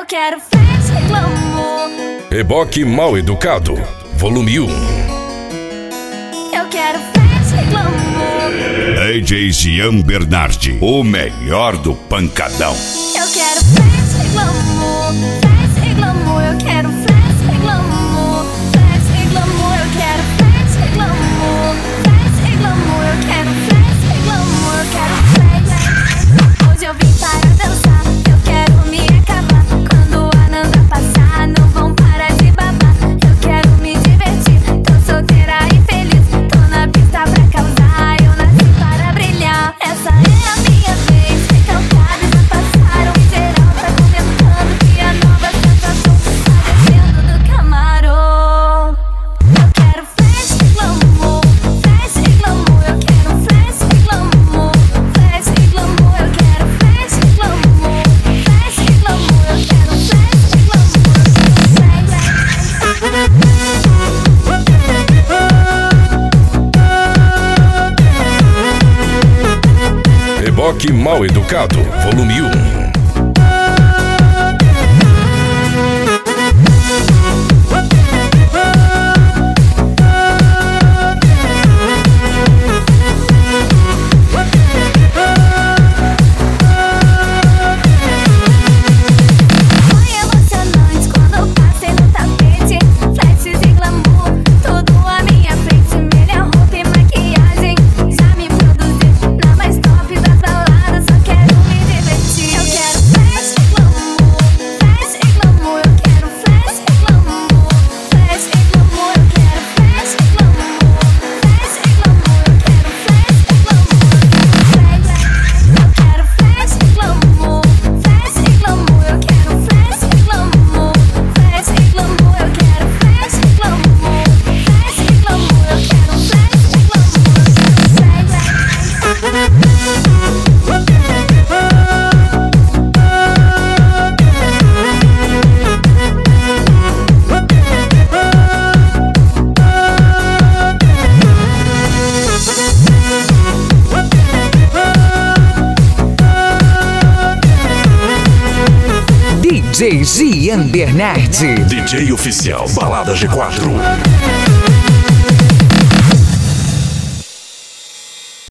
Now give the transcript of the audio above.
quero flash e glamour. Reboque Mal Educado, volume 1. Eu quero flash e glamour. DJ Gian Bernardi, o melhor do pancadão. Eu quero flash e glamour. Flash e glamour. Eu quero flash e glamour. Flash e glamour. Eu quero flash e glamour. Flash e glamour. Eu quero flash e glamour. Eu quero flash. Hoje eu vim para dançar. Eu quero me acabar. Quando a Nanda passar, não vão parar de babar. Eu quero me divertir. Tô solteira e feliz. Tô na pista pra causar. Eu nasci para brilhar. Essa é a minha vez. Recalcados já passaram. E geral tá comentando que a nova sensação tá descendo do Camaro. Eu quero flash e glamour. Flash e glamour. Eu quero flash e glamour. Flash e glamour. Eu quero flash e glamour. Flash e glamour. Eu quero flash e glamour. Reboque Mal Educado, volume 1. Foi emocionante quando eu passei no tapete. Flashes e glamour, tudo à minha frente. Melhor roupa e maquiagem, já me produzi na mais top das baladas. Só quero me divertir. Eu quero flash e glamour. Flash e glamour. Eu quero flash e glamour. Flash e glamour. Eu quero flash e glamour. Flash e glamour. Eu quero flash e glamour. Eu quero flash e glamour. Flash e glamour. Eu quero flash e glamour. Flash e glamour. Eu quero flash e glamour. Flash e glamour. Eu quero DJ Gian Bernardi. DJ oficial Balada G4.